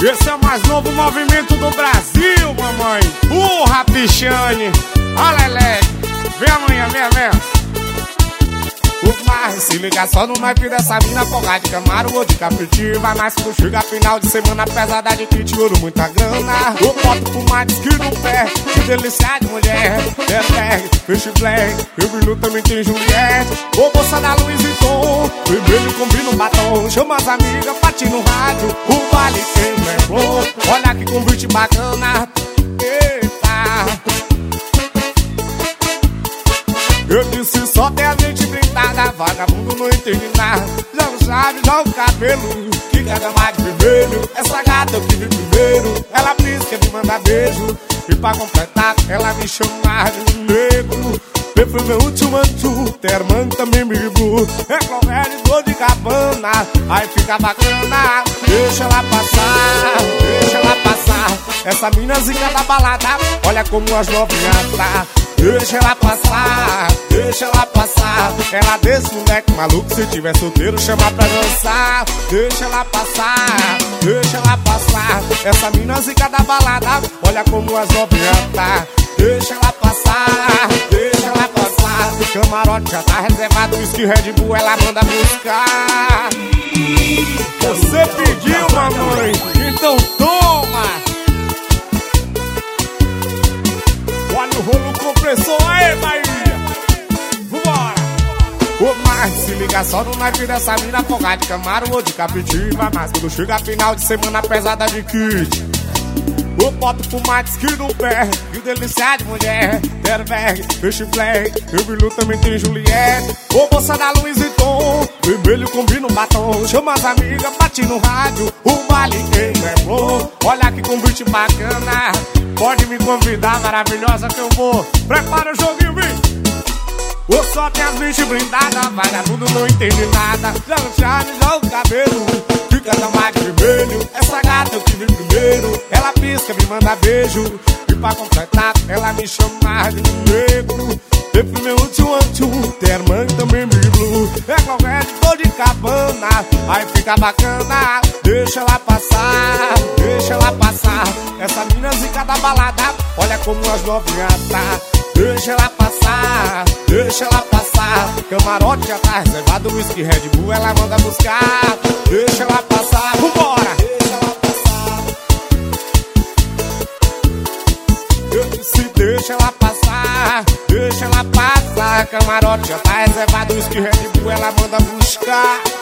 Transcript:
Esse é o mais novo movimento do Brasil, mamãe. Rapichane, ó Lelé, vem amanhã, vem. Mas se liga só no naipe dessa mina, folga de Camaro ou de Capitiva. Mas quando chega final de semana, pesada de kit, ouro, muita grana. Eu boto pro mais que no pé, que delícia de mulher. Bag, Fish Black, eu brilho também tem Juliette. Ô bolsa da Louis Vuitton, vermelho combina um batom. Chama as amigas, bate no rádio, o vale tem lembrou. Olha que convite bacana, eita. Eu disse só tem a gente blindada, vagabundo não entende nada. Já não sabe, já o cabelo, que quer mais de vermelho. Essa gata eu tive primeiro, ela pisca me manda beijo. E pra completar, ela me chama de negro. Foi meu último antu, Terman também me ligou. É Clover de dor de cabana, aí fica bacana. Deixa ela passar, deixa ela passar. Essa mina zica da balada, olha como as novinhas tá. Deixa ela passar, deixa ela passar. Ela desse moleque maluco, se tiver solteiro chama pra dançar. Deixa ela passar, deixa ela passar. Essa mina zica da balada, olha como as novinhas tá. Deixa ela passar, deixa ela passar. Camarote já tá reservado, whisky Red Bull ela manda buscar. Você pediu, mamãe, então toma. Olha o rolo compressor, aí, Bahia. Vambora. Mas se liga só no naipe dessa mina, folga de Camaro ou de Capitiva. Mas quando chega final de semana, pesada de kit, eu boto fumates que no pé, que delícia de mulher. Bag, Fish Black, eu brilho também tem Juliette. Ô bolsa da Louis Vuitton, vermelho combina um batom. Chama as amigas, bate no rádio, o vale quem lembrou. Olha que convite bacana, pode me convidar, maravilhosa que eu vou. Prepara o joguinho, vem. Ou só tem as bichas blindadas, vagabundo não entende nada. Já no charme, já o cabelo, fica tão mais vermelho. Essa gata eu tive primeiro, ela pisca, me manda beijo. E pra completar, ela me chama de negro. Foi meu último antu, Terman também me blue. É qualquer de dor de cabana, aí fica bacana. Deixa ela passar, deixa ela passar. Essa mina zica da balada, olha como as novinhas tá. Deixa ela passar, deixa ela passar. Camarote já tá reservado, whisky Red Bull ela manda buscar. Deixa ela passar, vambora. Deixa ela passar. Eu disse deixa ela passar, deixa ela passar. Camarote já tá reservado, whisky Red Bull ela manda buscar.